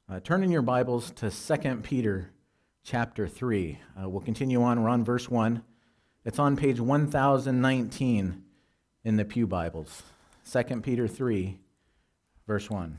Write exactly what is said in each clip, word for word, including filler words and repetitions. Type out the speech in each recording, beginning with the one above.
Uh, turn in your Bibles to Second Peter chapter three. Uh, we'll continue on. We're on verse one. It's on page one thousand nineteen in the Pew Bibles. Second Peter three, verse one.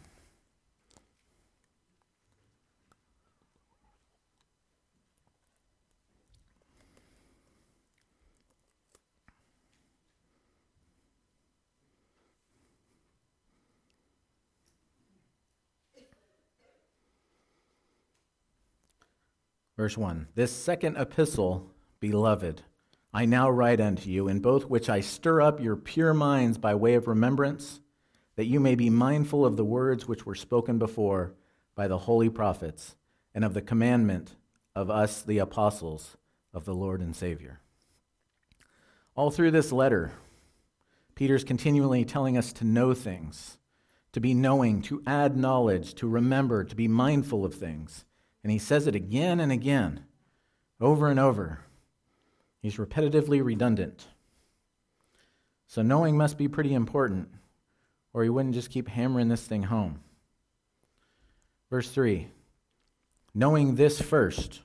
Verse one, this second epistle, beloved, I now write unto you, in both which I stir up your pure minds by way of remembrance, that you may be mindful of the words which were spoken before by the holy prophets, and of the commandment of us, the apostles of the Lord and Savior. All through this letter, Peter's continually telling us to know things, to be knowing, to add knowledge, to remember, to be mindful of things. And he says it again and again, over and over. He's repetitively redundant. So knowing must be pretty important, or he wouldn't just keep hammering this thing home. Verse three, knowing this first,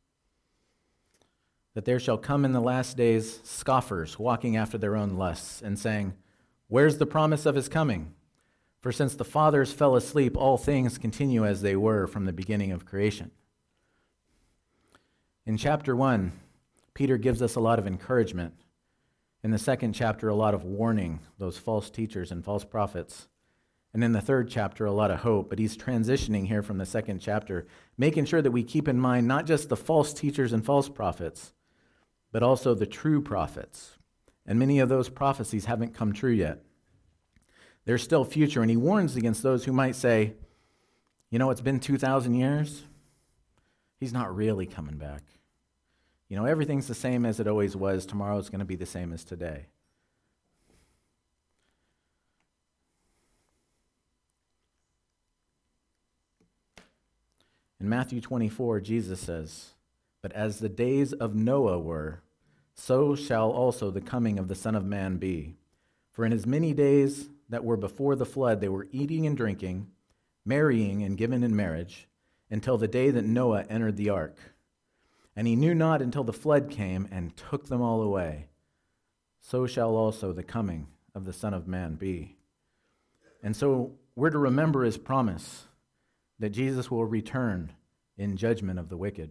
that there shall come in the last days scoffers, walking after their own lusts, and saying, where's the promise of his coming? For since the fathers fell asleep, all things continue as they were from the beginning of creation. In chapter one, Peter gives us a lot of encouragement. In the second chapter, a lot of warning, those false teachers and false prophets. And in the third chapter, a lot of hope. But he's transitioning here from the second chapter, making sure that we keep in mind not just the false teachers and false prophets, but also the true prophets. And many of those prophecies haven't come true yet. There's still future, and he warns against those who might say, you know, it's been two thousand years. He's not really coming back. You know, everything's the same as it always was. Tomorrow's going to be the same as today. In Matthew twenty-four, Jesus says, but as the days of Noah were, so shall also the coming of the Son of Man be. For in as many days that were before the flood, they were eating and drinking, marrying and given in marriage, until the day that Noah entered the ark. And he knew not until the flood came and took them all away. So shall also the coming of the Son of Man be. And so we're to remember his promise that Jesus will return in judgment of the wicked.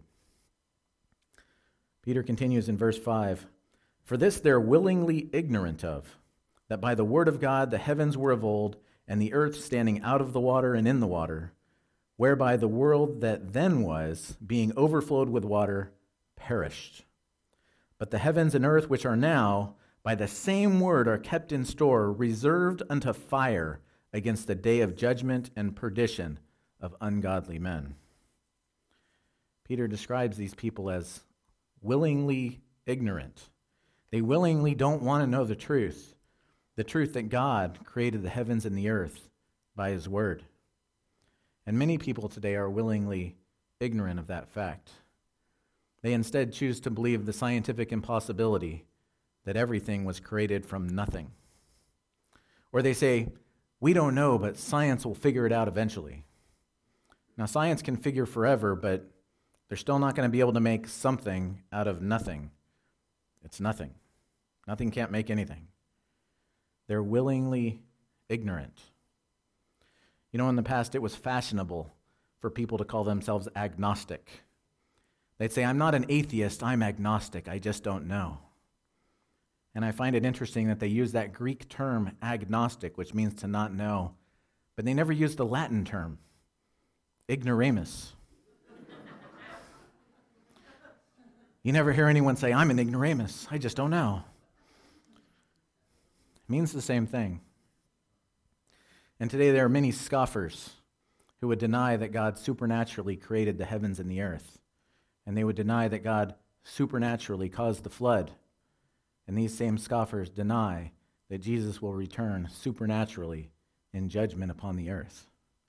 Peter continues in verse five, for this they're willingly ignorant of, that by the word of God the heavens were of old, and the earth standing out of the water and in the water, whereby the world that then was, being overflowed with water, perished. But the heavens and earth which are now, by the same word are kept in store, reserved unto fire against the day of judgment and perdition of ungodly men. Peter describes these people as willingly ignorant. They willingly don't want to know the truth. The truth that God created the heavens and the earth by his word. And many people today are willingly ignorant of that fact. They instead choose to believe the scientific impossibility that everything was created from nothing. Or they say, we don't know, but science will figure it out eventually. Now, science can figure forever, but they're still not going to be able to make something out of nothing. It's nothing. Nothing can't make anything. They're willingly ignorant. You know, in the past, it was fashionable for people to call themselves agnostic. They'd say, I'm not an atheist, I'm agnostic, I just don't know. And I find it interesting that they use that Greek term, agnostic, which means to not know, but they never use the Latin term, ignoramus. You never hear anyone say, I'm an ignoramus, I just don't know. It means the same thing. And today there are many scoffers who would deny that God supernaturally created the heavens and the earth. And they would deny that God supernaturally caused the flood. And these same scoffers deny that Jesus will return supernaturally in judgment upon the earth.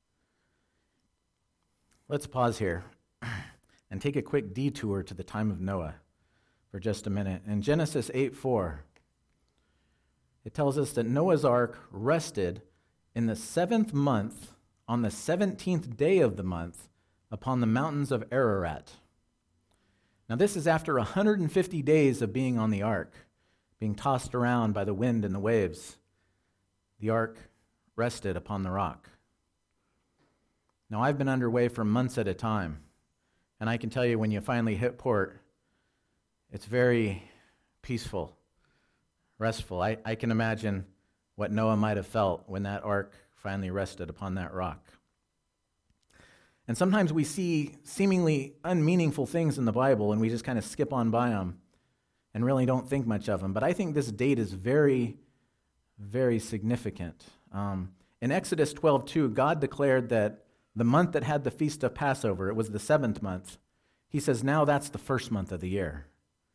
Let's pause here and take a quick detour to the time of Noah for just a minute. In Genesis eight four, it tells us that Noah's ark rested in the seventh month, on the seventeenth day of the month, upon the mountains of Ararat. Now this is after one hundred fifty days of being on the ark, being tossed around by the wind and the waves. The ark rested upon the rock. Now I've been underway for months at a time, and I can tell you when you finally hit port, it's very peaceful, restful. I, I can imagine what Noah might have felt when that ark finally rested upon that rock. And sometimes we see seemingly unmeaningful things in the Bible and we just kind of skip on by them and really don't think much of them. But I think this date is very, very significant. Um, in Exodus twelve two, God declared that the month that had the feast of Passover, it was the seventh month. He says, now that's the first month of the year.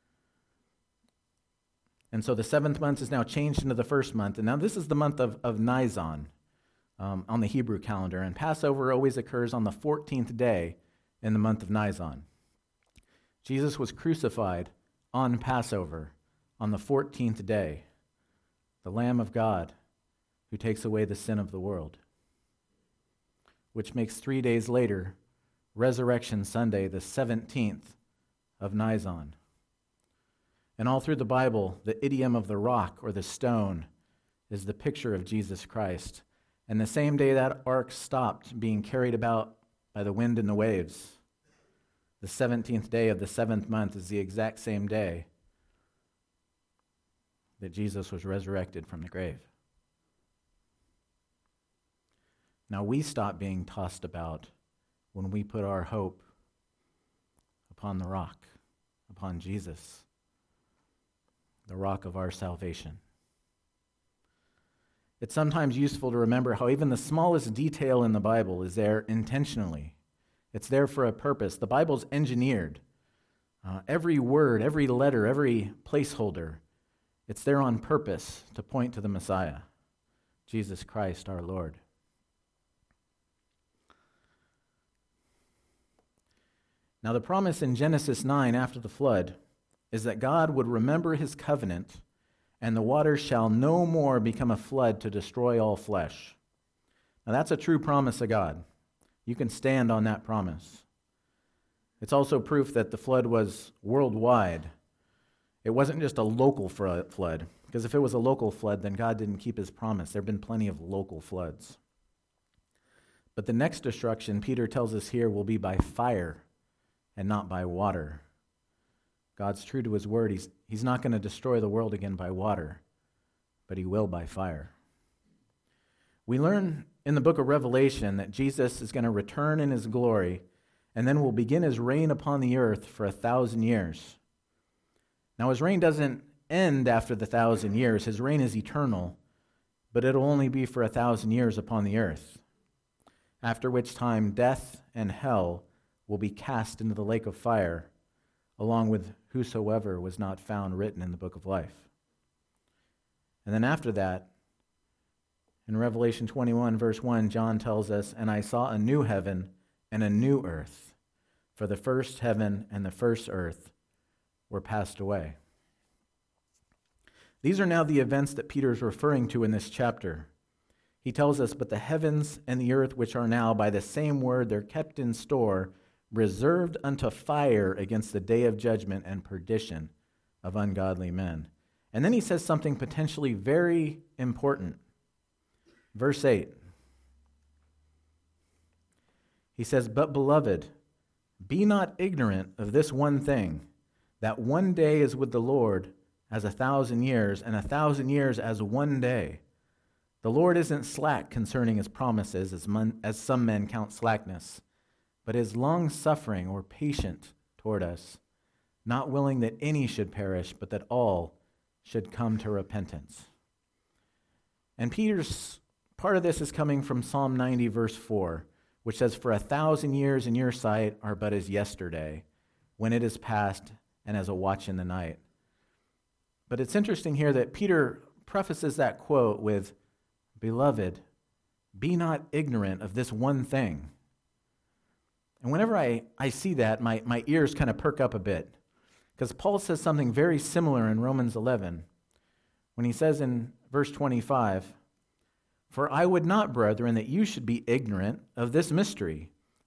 And so the seventh month is now changed into the first month. And now this is the month of, of Nisan um, on the Hebrew calendar. And Passover always occurs on the fourteenth day in the month of Nisan. Jesus was crucified on Passover on the fourteenth day, the Lamb of God who takes away the sin of the world, which makes three days later, Resurrection Sunday, the seventeenth of Nisan. And all through the Bible, the idiom of the rock or the stone is the picture of Jesus Christ. And the same day that ark stopped being carried about by the wind and the waves, the seventeenth day of the seventh month is the exact same day that Jesus was resurrected from the grave. Now we stop being tossed about when we put our hope upon the rock, upon Jesus, the rock of our salvation. It's sometimes useful to remember how even the smallest detail in the Bible is there intentionally. It's there for a purpose. The Bible's engineered. Uh, every word, every letter, every placeholder, it's there on purpose to point to the Messiah, Jesus Christ our Lord. Now the promise in Genesis nine after the flood is that God would remember his covenant and the waters shall no more become a flood to destroy all flesh. Now that's a true promise of God. You can stand on that promise. It's also proof that the flood was worldwide. It wasn't just a local flood, because if it was a local flood, then God didn't keep his promise. There have been plenty of local floods. But the next destruction, Peter tells us here, will be by fire and not by water. God's true to his word. He's, he's not going to destroy the world again by water, but he will by fire. We learn in the book of Revelation that Jesus is going to return in his glory and then will begin his reign upon the earth for a thousand years. Now his reign doesn't end after the thousand years. His reign is eternal, but it'll only be for a thousand years upon the earth, after which time death and hell will be cast into the lake of fire, along with whosoever was not found written in the book of life. And then after that, in Revelation twenty-one, verse one, John tells us, "And I saw a new heaven and a new earth, for the first heaven and the first earth were passed away." These are now the events that Peter is referring to in this chapter. He tells us, "But the heavens and the earth, which are now by the same word, they're kept in store, reserved unto fire against the day of judgment and perdition of ungodly men." And then he says something potentially very important. Verse eight. He says, "But beloved, be not ignorant of this one thing, that one day is with the Lord as a thousand years, and a thousand years as one day. The Lord isn't slack concerning his promises, as, mon- as some men count slackness, but is long-suffering or patient toward us, not willing that any should perish, but that all should come to repentance." And Peter's part of this is coming from Psalm ninety, verse four, which says, "For a thousand years in your sight are but as yesterday, when it is past, and as a watch in the night." But it's interesting here that Peter prefaces that quote with, "Beloved, be not ignorant of this one thing." And whenever I, I see that, my, my ears kind of perk up a bit, because Paul says something very similar in Romans eleven, when he says in verse twenty-five, "For I would not, brethren, that you should be ignorant of this mystery,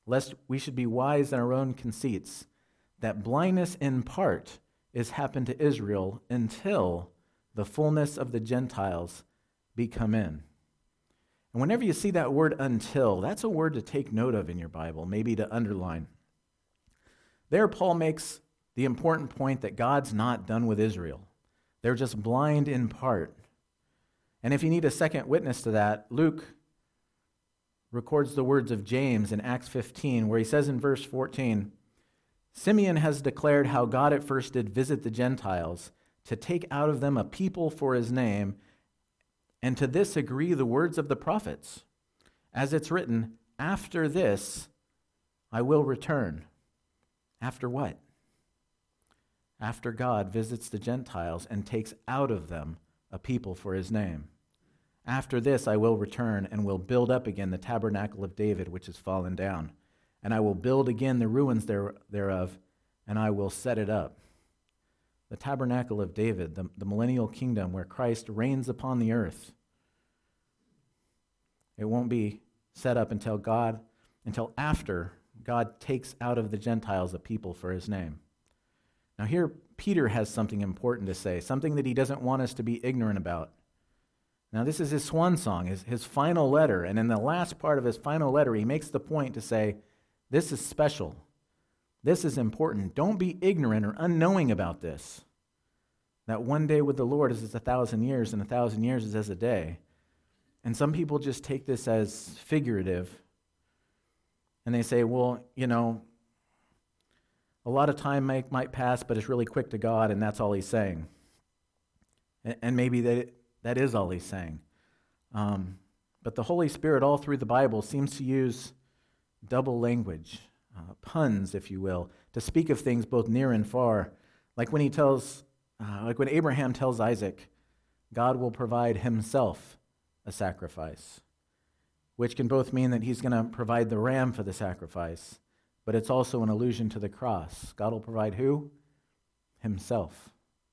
lest we should be wise in our own conceits, that blindness in part is happened to Israel until the fullness of the Gentiles be come in. And whenever you see that word until, that's a word to take note of in your Bible, maybe to underline. There, Paul makes the important point that God's not done with Israel. They're just blind in part. And if you need a second witness to that, Luke records the words of James in Acts fifteen, where he says in verse fourteen, Simeon has declared how God at first did visit the Gentiles to take out of them a people for his name, and to this agree the words of the prophets. As it's written, after this I will return. After what? After God visits the Gentiles and takes out of them a people for his name. After this I will return and will build up again the tabernacle of David, which has fallen down. And I will build again the ruins there, thereof, and I will set it up. The tabernacle of David, the, the millennial kingdom where Christ reigns upon the earth. It won't be set up until God, until after God takes out of the Gentiles a people for his name. Now here, Peter has something important to say, something that he doesn't want us to be ignorant about. Now this is his swan song, his, his final letter, and in the last part of his final letter, he makes the point to say, this is special. This is important. Don't be ignorant or unknowing about this. That one day with the Lord is as a thousand years, and a thousand years is as a day. And some people just take this as figurative, and they say, well, you know, a lot of time might, might pass, but it's really quick to God, and that's all he's saying. And, and maybe that that is all he's saying. Um, but the Holy Spirit all through the Bible seems to use double language, uh, puns, if you will, to speak of things both near and far. Like when he tells, uh, like when Abraham tells Isaac, God will provide himself a sacrifice, which can both mean that he's going to provide the ram for the sacrifice, but it's also an allusion to the cross. God will provide who? Himself.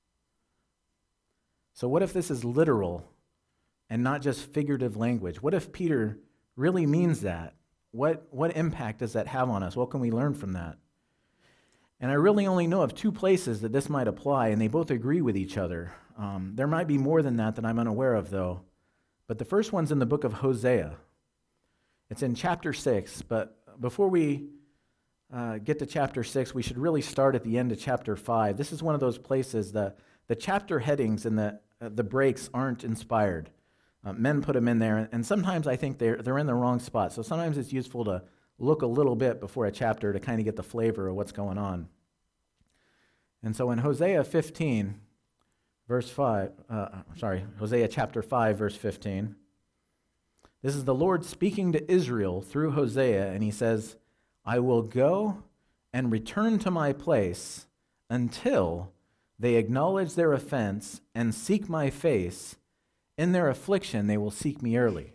So what if this is literal and not just figurative language? What if Peter really means that? What, what impact does that have on us? What can we learn from that? And I really only know of two places that this might apply, and they both agree with each other. Um, there might be more than that that I'm unaware of, though. But the first one's in the book of Hosea. It's in chapter six, but before we uh, get to chapter six, we should really start at the end of chapter five. This is one of those places that the chapter headings and the, uh, the breaks aren't inspired. Uh, men put them in there, and sometimes I think they're, they're in the wrong spot. So sometimes it's useful to look a little bit before a chapter to kind of get the flavor of what's going on. And so in Hosea fifteen, verse five, uh, sorry, Hosea chapter five, verse fifteen, this is the Lord speaking to Israel through Hosea, and he says, I will go and return to my place until they acknowledge their offense and seek my face. In their affliction, they will seek me early.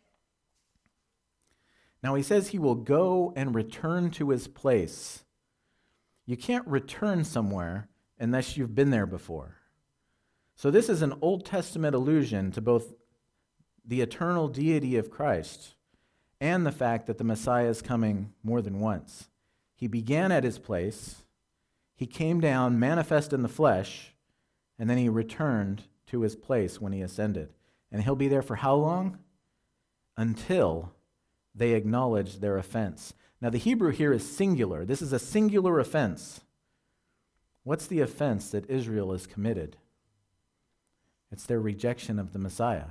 Now he says he will go and return to his place. You can't return somewhere unless you've been there before. So this is an Old Testament allusion to both the eternal deity of Christ and the fact that the Messiah is coming more than once. He began at his place, he came down, manifest in the flesh, and then he returned to his place when he ascended. And he'll be there for how long? Until they acknowledge their offense. Now the Hebrew here is singular. This is a singular offense. What's the offense that Israel has committed? It's their rejection of the Messiah.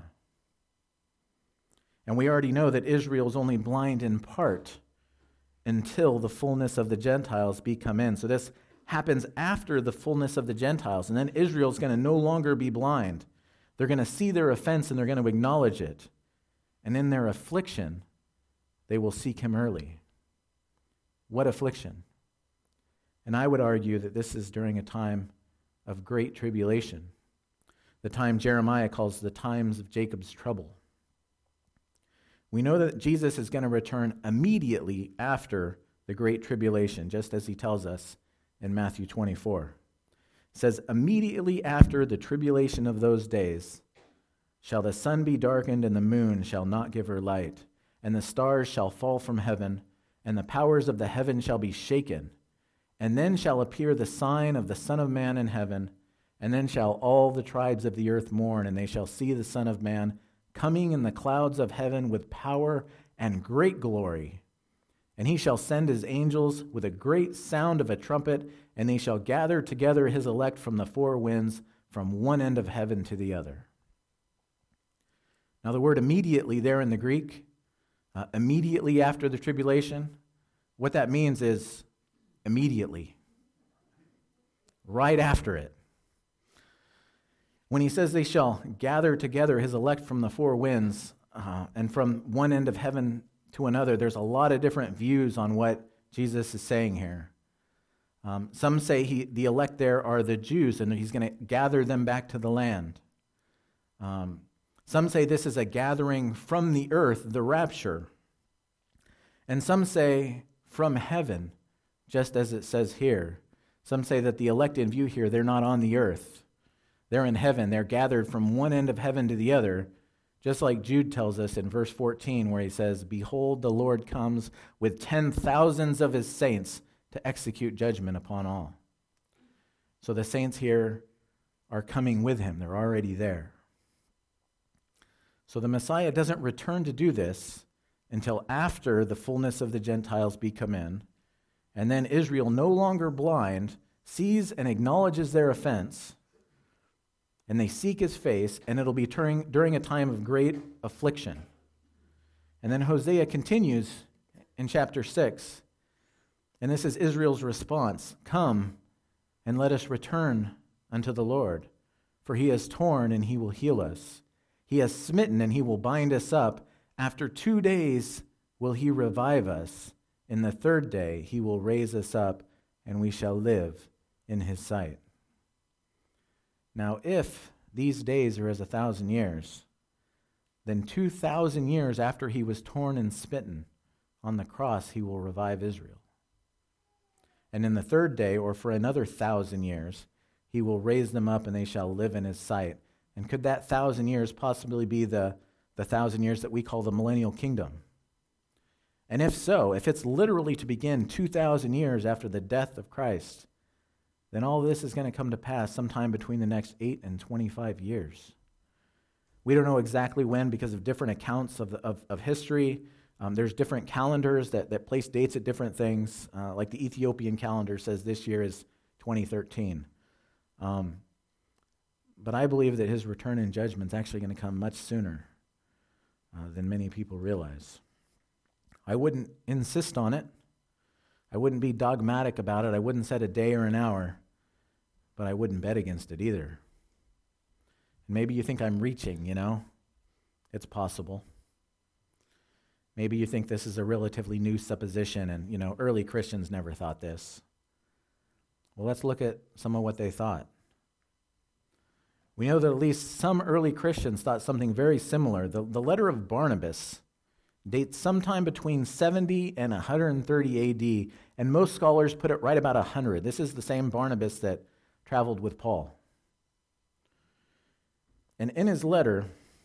And we already know that Israel is only blind in part until the fullness of the Gentiles be come in. So this happens after the fullness of the Gentiles, and then Israel's going to no longer be blind. They're going to see their offense and they're going to acknowledge it. And in their affliction, they will seek him early. What affliction? And I would argue that this is during a time of great tribulation, the time Jeremiah calls the times of Jacob's trouble. We know that Jesus is going to return immediately after the great tribulation, just as he tells us in Matthew twenty-four. It says, immediately after the tribulation of those days shall the sun be darkened and the moon shall not give her light, and the stars shall fall from heaven, and the powers of the heaven shall be shaken. And then shall appear the sign of the Son of Man in heaven, and then shall all the tribes of the earth mourn, and they shall see the Son of Man coming in the clouds of heaven with power and great glory. And he shall send his angels with a great sound of a trumpet, and they shall gather together his elect from the four winds, from one end of heaven to the other. Now the word immediately there in the Greek, uh, immediately after the tribulation, what that means is immediately, right after it. When he says they shall gather together his elect from the four winds uh, and from one end of heaven to another, there's a lot of different views on what Jesus is saying here. Um, some say he, the elect there are the Jews, and he's going to gather them back to the land. Um, some say this is a gathering from the earth, the rapture. And some say from heaven, just as it says here. Some say that the elect in view here, they're not on the earth. They're in heaven. They're gathered from one end of heaven to the other, just like Jude tells us in verse fourteen, where he says, "Behold, the Lord comes with ten thousands of his saints to execute judgment upon all." So the saints here are coming with him. They're already there. So the Messiah doesn't return to do this until after the fullness of the Gentiles be come in, and then Israel, no longer blind, sees and acknowledges their offense, and they seek his face, and it'll be during, during a time of great affliction. And then Hosea continues in chapter six, and this is Israel's response: "Come, and let us return unto the Lord, for he has torn, and he will heal us. He has smitten, and he will bind us up. After two days will he revive us. In the third day he will raise us up, and we shall live in his sight." Now, if these days are as a thousand years, then two thousand years after he was torn and smitten on the cross, he will revive Israel. And in the third day, or for another thousand years, he will raise them up, and they shall live in his sight. And could that thousand years possibly be the, the thousand years that we call the millennial kingdom? And if so, if it's literally to begin two thousand years after the death of Christ, then all this is going to come to pass sometime between the next eight and twenty-five years. We don't know exactly when because of different accounts of, of, of history. Um, there's different calendars that, that place dates at different things. Uh, like the Ethiopian calendar says this year is twenty thirteen. Um, but I believe that his return in judgment is actually going to come much sooner uh, than many people realize. I wouldn't insist on it. I wouldn't be dogmatic about it. I wouldn't set a day or an hour, but I wouldn't bet against it either. And maybe you think I'm reaching, you know? It's possible. Maybe you think this is a relatively new supposition and, you know, early Christians never thought this. Well, let's look at some of what they thought. We know that at least some early Christians thought something very similar. The, the letter of Barnabas dates sometime between seventy and one hundred thirty A D, and most scholars put it right about one hundred. This is the same Barnabas that traveled with Paul. And in his letter,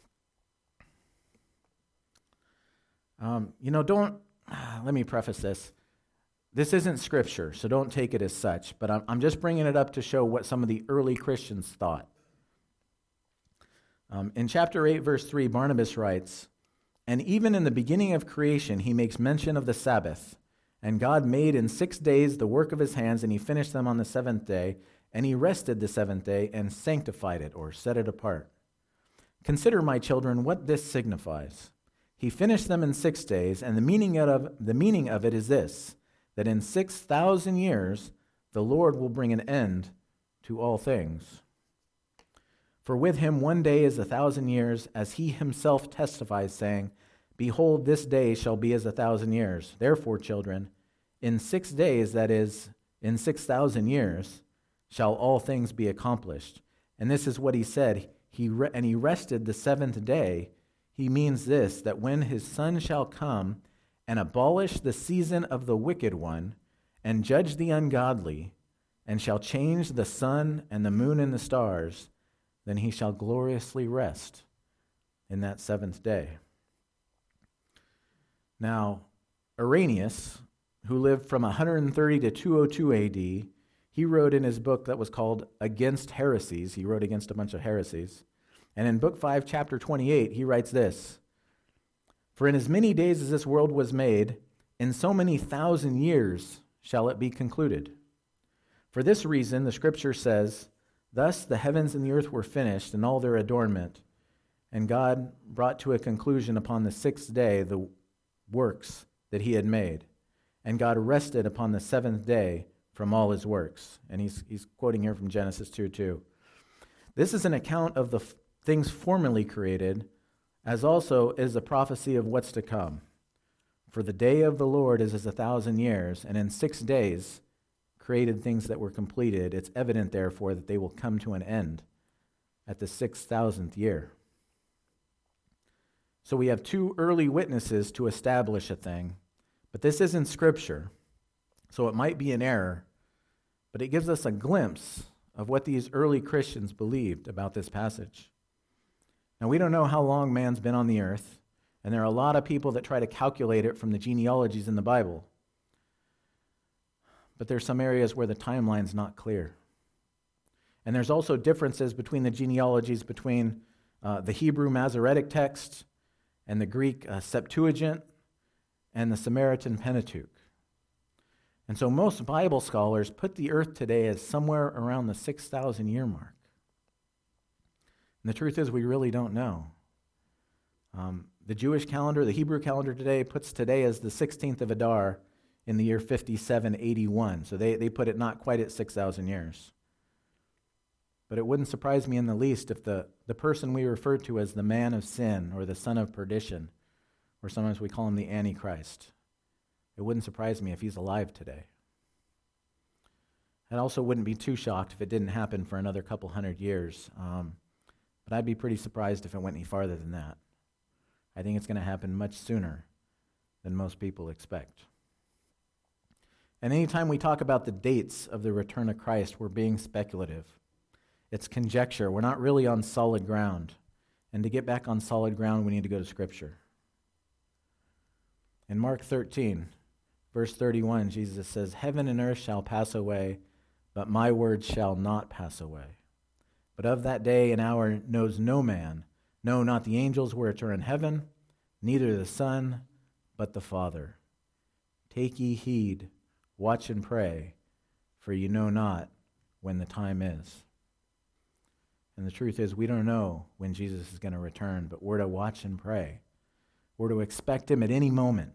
um, you know, don't, let me preface this. This isn't scripture, so don't take it as such, but I'm, I'm just bringing it up to show what some of the early Christians thought. Um, in chapter eight, verse three, Barnabas writes, "And even in the beginning of creation, he makes mention of the Sabbath. And God made in six days the work of his hands, and he finished them on the seventh day. And he rested the seventh day and sanctified it," or set it apart. "Consider, my children, what this signifies. He finished them in six days, and the meaning of the meaning of it is this, that in six thousand years the Lord will bring an end to all things. For with him one day is a thousand years, as he himself testifies, saying, Behold, this day shall be as a thousand years. Therefore, children, in six days, that is, in six thousand years, shall all things be accomplished. And this is what he said, he re- and he rested the seventh day. He means this, that when his Son shall come and abolish the season of the wicked one, and judge the ungodly, and shall change the sun and the moon and the stars, then he shall gloriously rest in that seventh day." Now, Irenaeus, who lived from one hundred thirty to two oh two A D, he wrote in his book that was called Against Heresies. He wrote against a bunch of heresies. And in book five, chapter twenty-eight, he writes this: "For in as many days as this world was made, in so many thousand years shall it be concluded. For this reason, the Scripture says, thus the heavens and the earth were finished, and all their adornment. And God brought to a conclusion upon the sixth day the works that he had made. And God rested upon the seventh day from all his works." And he's, he's quoting here from Genesis two two. This is an account of the f- things formerly created, as also is a prophecy of what's to come. For the day of the Lord is as a thousand years, and in six days created things that were completed. It's evident, therefore, that they will come to an end at the six thousandth year. So we have two early witnesses to establish a thing, but this isn't Scripture, so it might be an error, but it gives us a glimpse of what these early Christians believed about this passage. Now, we don't know how long man's been on the earth, and there are a lot of people that try to calculate it from the genealogies in the Bible. But there's some areas where the timeline's not clear. And there's also differences between the genealogies between uh, the Hebrew Masoretic text and the Greek uh, Septuagint and the Samaritan Pentateuch. And so most Bible scholars put the earth today as somewhere around the six thousand year mark. And the truth is, we really don't know. Um, the Jewish calendar, the Hebrew calendar today, puts today as the sixteenth of Adar in the year fifty-seven eighty-one. So they, they put it not quite at six thousand years. But it wouldn't surprise me in the least if the, the person we refer to as the man of sin or the son of perdition, or sometimes we call him the Antichrist, it wouldn't surprise me if he's alive today. I also wouldn't be too shocked if it didn't happen for another couple hundred years. Um, but I'd be pretty surprised if it went any farther than that. I think it's going to happen much sooner than most people expect. And anytime we talk about the dates of the return of Christ, we're being speculative. It's conjecture. We're not really on solid ground. And to get back on solid ground, we need to go to Scripture. In Mark thirteen, verse thirty-one, Jesus says, "Heaven and earth shall pass away, but my words shall not pass away. But of that day and hour knows no man, no, not the angels which are in heaven, neither the Son, but the Father. Take ye heed, watch and pray, for you know not when the time is." And the truth is, we don't know when Jesus is going to return, but we're to watch and pray. We're to expect him at any moment.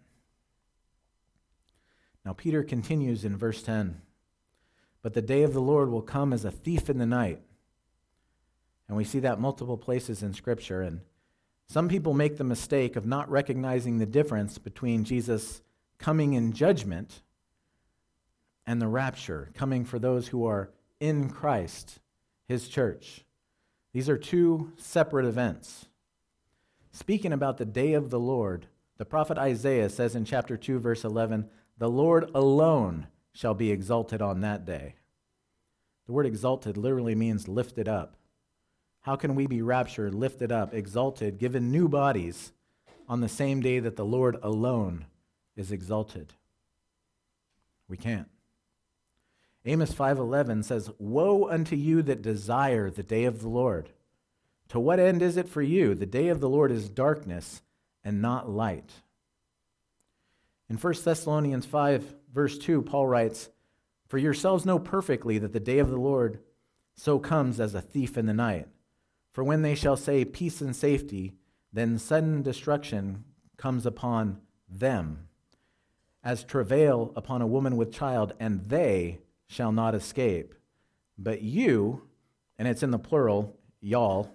Now, Peter continues in verse ten, "But the day of the Lord will come as a thief in the night." And we see that multiple places in Scripture. And some people make the mistake of not recognizing the difference between Jesus coming in judgment and the rapture, coming for those who are in Christ, his church. These are two separate events. Speaking about the day of the Lord, the prophet Isaiah says in chapter two, verse eleven, "The Lord alone shall be exalted on that day." The word exalted literally means lifted up. How can we be raptured, lifted up, exalted, given new bodies on the same day that the Lord alone is exalted? We can't. Amos five eleven says, "Woe unto you that desire the day of the Lord. To what end is it for you? The day of the Lord is darkness and not light." In First Thessalonians five, verse two, Paul writes, "For yourselves know perfectly that the day of the Lord so comes as a thief in the night. For when they shall say peace and safety, then sudden destruction comes upon them, as travail upon a woman with child, and they shall not escape. But you," and it's in the plural, y'all,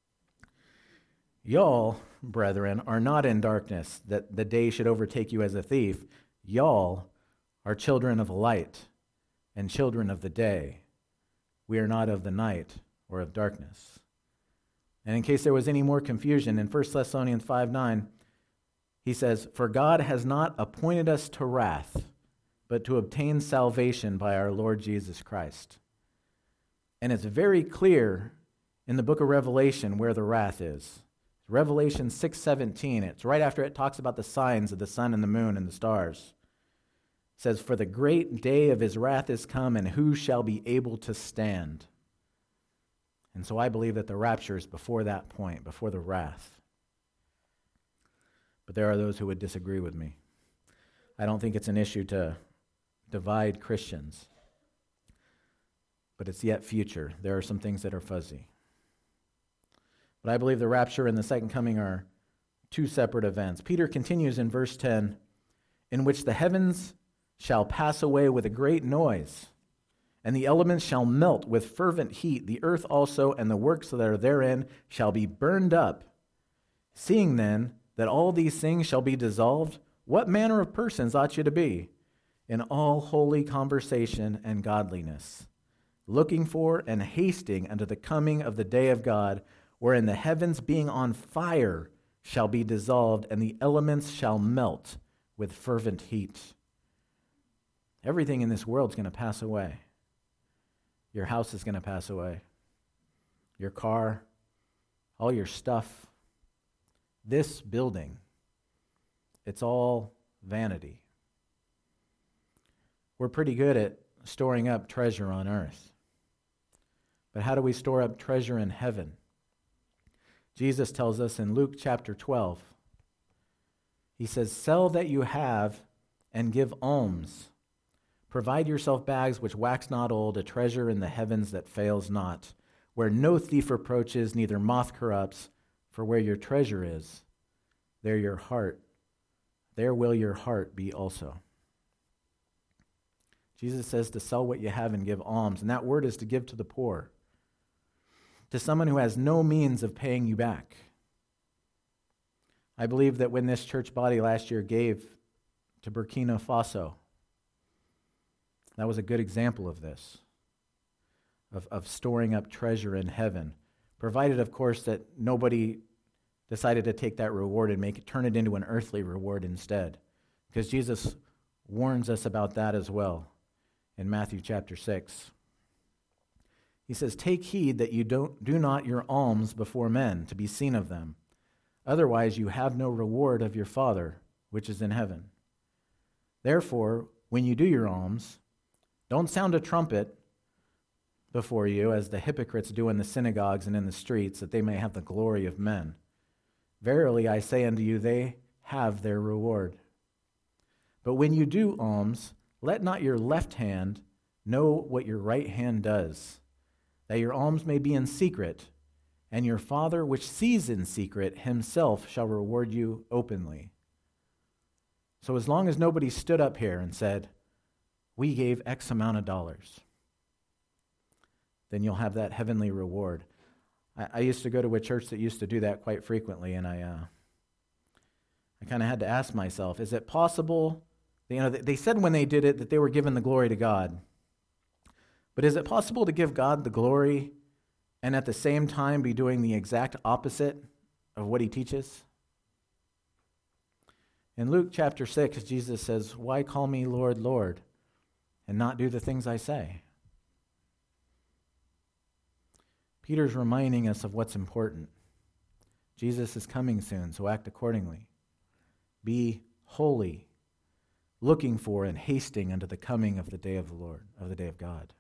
"y'all, brethren, are not in darkness, that the day should overtake you as a thief. Y'all are children of light and children of the day. We are not of the night or of darkness." And in case there was any more confusion, in First Thessalonians five nine, he says, "For God has not appointed us to wrath, but to obtain salvation by our Lord Jesus Christ." And it's very clear in the book of Revelation where the wrath is. Revelation six seventeen, it's right after it talks about the signs of the sun and the moon and the stars. It says, "For the great day of his wrath is come, and who shall be able to stand?" And so I believe that the rapture is before that point, before the wrath. But there are those who would disagree with me. I don't think it's an issue to divide Christians. But it's yet future. There are some things that are fuzzy. But I believe the rapture and the second coming are two separate events. Peter continues in verse ten, "In which the heavens shall pass away with a great noise, and the elements shall melt with fervent heat. The earth also and the works that are therein shall be burned up. Seeing then that all these things shall be dissolved, what manner of persons ought you to be? In all holy conversation and godliness, looking for and hasting unto the coming of the day of God, wherein the heavens being on fire shall be dissolved, and the elements shall melt with fervent heat." Everything in this world is going to pass away. Your house is going to pass away. Your car, all your stuff. This building, it's all vanity. We're pretty good at storing up treasure on earth. But how do we store up treasure in heaven? Jesus tells us in Luke chapter twelve, he says, "Sell that you have and give alms. Provide yourself bags which wax not old, a treasure in the heavens that fails not, where no thief approaches, neither moth corrupts. For where your treasure is, there your heart, there will your heart be also." Jesus says to sell what you have and give alms, and that word is to give to the poor, to someone who has no means of paying you back. I believe that when this church body last year gave to Burkina Faso, that was a good example of this, of, of storing up treasure in heaven, provided, of course, that nobody decided to take that reward and make it turn it into an earthly reward instead, because Jesus warns us about that as well in Matthew chapter six. He says, "Take heed that you don't do not your alms before men to be seen of them. Otherwise you have no reward of your Father which is in heaven. Therefore, when you do your alms, don't sound a trumpet before you, as the hypocrites do in the synagogues and in the streets, that they may have the glory of men. Verily I say unto you, they have their reward. But when you do alms, let not your left hand know what your right hand does, that your alms may be in secret, and your Father which sees in secret himself shall reward you openly." So as long as nobody stood up here and said, "We gave X amount of dollars," then you'll have that heavenly reward. I, I used to go to a church that used to do that quite frequently, and I uh, I kind of had to ask myself, is it possible, you know, they said when they did it that they were giving the glory to God, but is it possible to give God the glory and at the same time be doing the exact opposite of what he teaches? In Luke chapter six, Jesus says, "Why call me Lord, Lord, and not do the things I say?" Peter's reminding us of what's important. Jesus is coming soon, so act accordingly. Be holy, looking for and hasting unto the coming of the day of the Lord, of the day of God.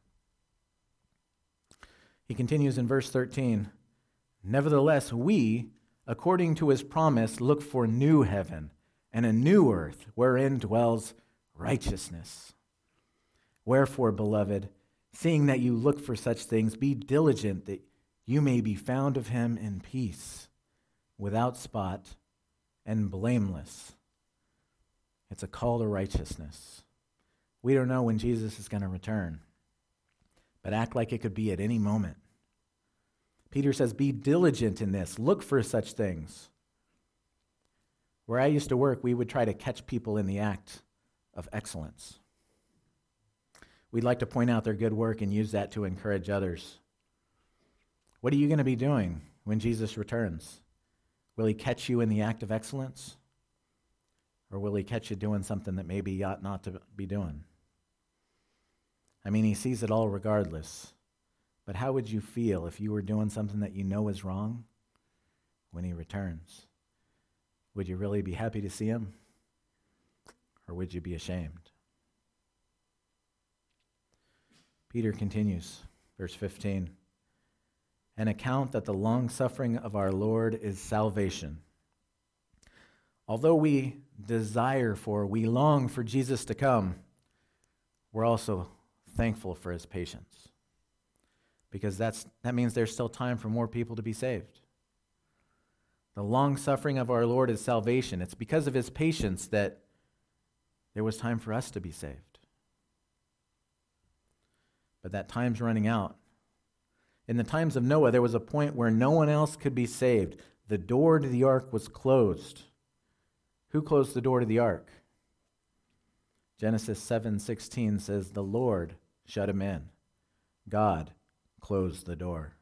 He continues in verse thirteen, "Nevertheless, we, according to his promise, look for new heaven and a new earth, wherein dwells righteousness. Wherefore, beloved, seeing that you look for such things, be diligent that you may be found of him in peace, without spot and blameless." It's a call to righteousness. We don't know when Jesus is going to return, but act like it could be at any moment. Peter says, be diligent in this. Look for such things. Where I used to work, we would try to catch people in the act of excellence. We'd like to point out their good work and use that to encourage others. What are you going to be doing when Jesus returns? Will he catch you in the act of excellence? Or will he catch you doing something that maybe you ought not to be doing? I mean, he sees it all regardless. But how would you feel if you were doing something that you know is wrong when he returns? Would you really be happy to see him? Or would you be ashamed? Peter continues, verse fifteen, "An account that the long-suffering of our Lord is salvation. Although we desire for, we long for Jesus to come, we're also thankful for his patience. Because that's that means there's still time for more people to be saved. The long-suffering of our Lord is salvation. It's because of his patience that there was time for us to be saved. But that time's running out. In the times of Noah, there was a point where no one else could be saved. The door to the ark was closed. Who closed the door to the ark? Genesis seven sixteen says, "The Lord shut him in." God closed the door.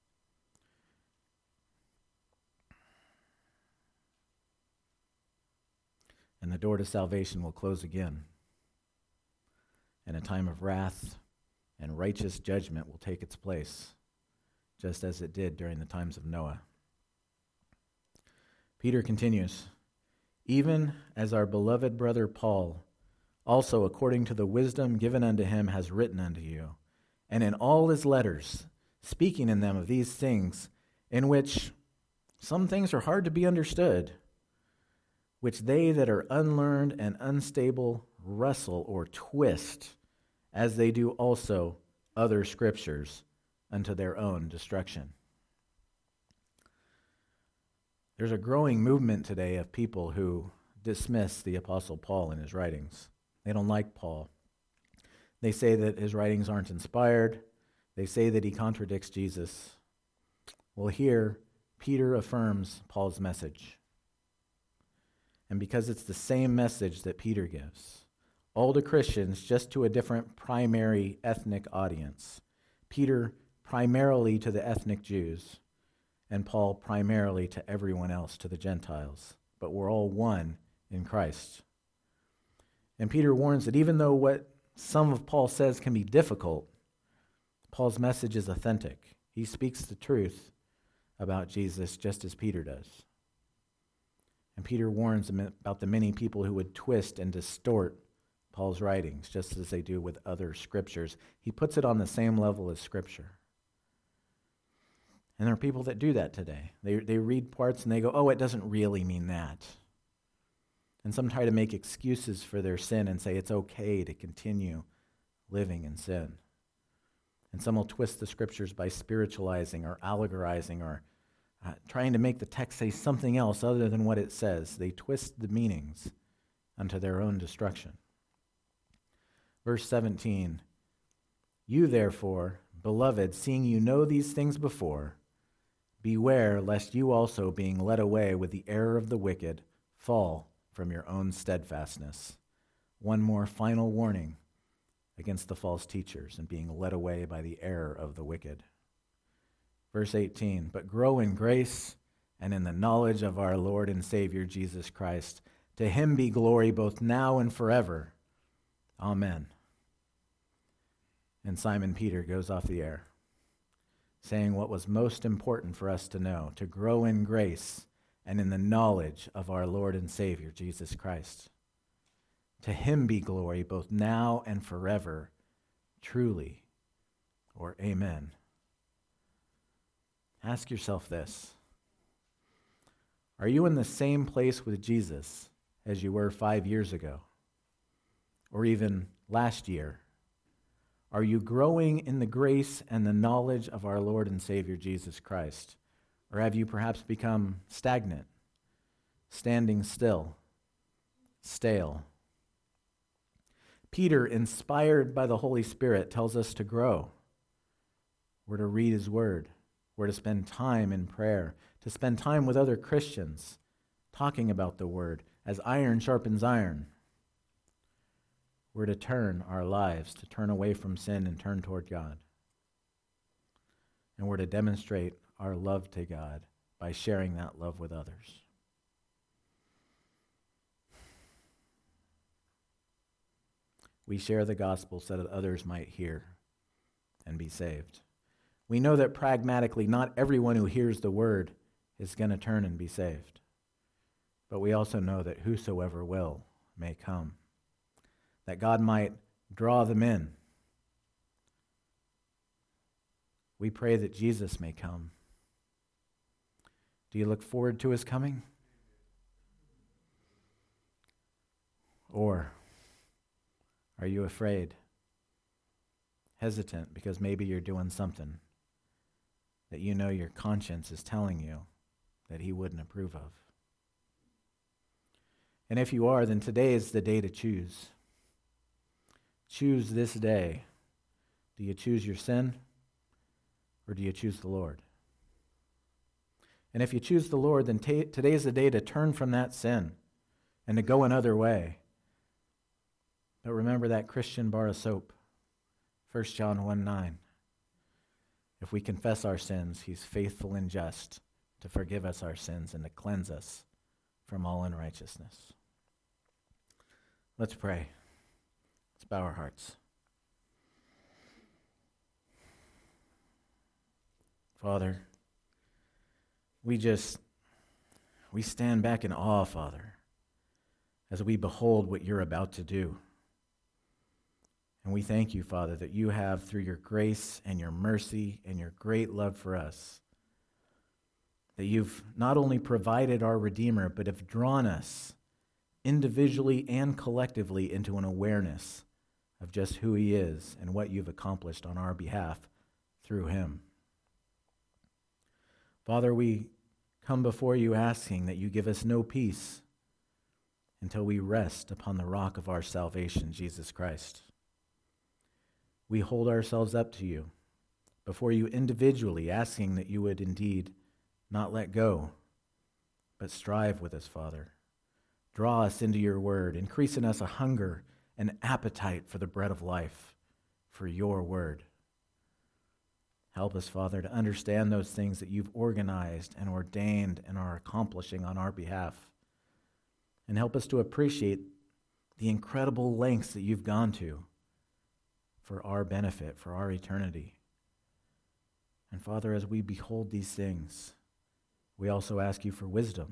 And the door to salvation will close again. And a time of wrath and righteous judgment will take its place, just as it did during the times of Noah. Peter continues, "Even as our beloved brother Paul, also according to the wisdom given unto him, has written unto you, and in all his letters, speaking in them of these things, in which some things are hard to be understood, which they that are unlearned and unstable wrestle or twist, as they do also other scriptures, unto their own destruction." There's a growing movement today of people who dismiss the Apostle Paul in his writings. They don't like Paul. They say that his writings aren't inspired. They say that he contradicts Jesus. Well, here, Peter affirms Paul's message. And because it's the same message that Peter gives, all to Christians, just to a different primary ethnic audience. Peter primarily to the ethnic Jews, and Paul primarily to everyone else, to the Gentiles. But we're all one in Christ. And Peter warns that even though what some of Paul says can be difficult, Paul's message is authentic. He speaks the truth about Jesus just as Peter does. And Peter warns about the many people who would twist and distort Paul's writings, just as they do with other scriptures. He puts it on the same level as Scripture. And there are people that do that today. They they read parts and they go, oh, it doesn't really mean that. And some try to make excuses for their sin and say it's okay to continue living in sin. And some will twist the Scriptures by spiritualizing or allegorizing or uh, trying to make the text say something else other than what it says. They twist the meanings unto their own destruction. Verse seventeen, "You therefore, beloved, seeing you know these things before, beware lest you also, being led away with the error of the wicked, fall from your own steadfastness." One more final warning against the false teachers and being led away by the error of the wicked. Verse eighteen, "But grow in grace and in the knowledge of our Lord and Savior Jesus Christ. To him be glory both now and forever. Amen." And Simon Peter goes off the air, saying what was most important for us to know, to grow in grace and in the knowledge of our Lord and Savior, Jesus Christ. To him be glory both now and forever, truly, or amen. Ask yourself this. Are you in the same place with Jesus as you were five years ago? Or even last year? Are you growing in the grace and the knowledge of our Lord and Savior Jesus Christ? Or have you perhaps become stagnant, standing still, stale? Peter, inspired by the Holy Spirit, tells us to grow. We're to read his word. We're to spend time in prayer, to spend time with other Christians, talking about the word, as iron sharpens iron. We're to turn our lives, to turn away from sin and turn toward God. And we're to demonstrate our love to God by sharing that love with others. We share the gospel so that others might hear and be saved. We know that pragmatically not everyone who hears the word is going to turn and be saved. But we also know that whosoever will may come, that God might draw them in. We pray that Jesus may come. Do you look forward to his coming? Or are you afraid, hesitant because maybe you're doing something that you know your conscience is telling you that he wouldn't approve of? And if you are, then today is the day to choose. Choose this day. Do you choose your sin, or do you choose the Lord? And if you choose the Lord, then t- today is the day to turn from that sin and to go another way. But remember that Christian bar of soap, First John one nine. If we confess our sins, he's faithful and just to forgive us our sins and to cleanse us from all unrighteousness. Let's pray. Let's bow our hearts. Father, we just, we stand back in awe, Father, as we behold what you're about to do. And we thank you, Father, that you have, through your grace and your mercy and your great love for us, that you've not only provided our Redeemer, but have drawn us individually and collectively into an awareness of just who he is and what you've accomplished on our behalf through him. Father, we come before you asking that you give us no peace until we rest upon the rock of our salvation, Jesus Christ. We hold ourselves up to you before you individually, asking that you would indeed not let go, but strive with us, Father. Draw us into your word, increase in us a hunger and appetite for the bread of life, for your word. Help us, Father, to understand those things that you've organized and ordained and are accomplishing on our behalf. And help us to appreciate the incredible lengths that you've gone to for our benefit, for our eternity. And Father, as we behold these things, we also ask you for wisdom.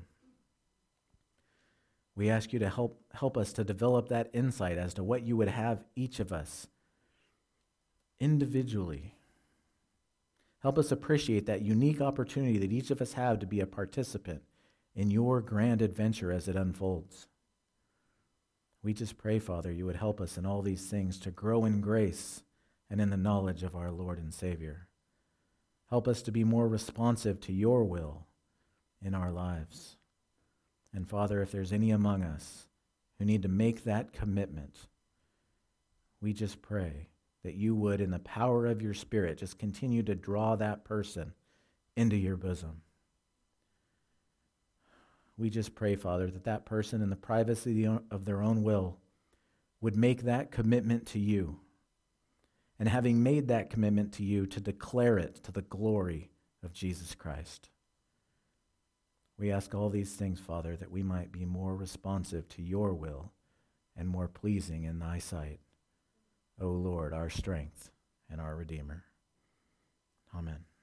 We ask you to help, help us to develop that insight as to what you would have each of us individually. Help us appreciate that unique opportunity that each of us have to be a participant in your grand adventure as it unfolds. We just pray, Father, you would help us in all these things to grow in grace and in the knowledge of our Lord and Savior. Help us to be more responsive to your will in our lives. And Father, if there's any among us who need to make that commitment, we just pray that you would, in the power of your Spirit, just continue to draw that person into your bosom. We just pray, Father, that that person in the privacy of their own will would make that commitment to you. And having made that commitment to you, to declare it to the glory of Jesus Christ. We ask all these things, Father, that we might be more responsive to your will and more pleasing in thy sight. O Lord, our strength and our Redeemer. Amen.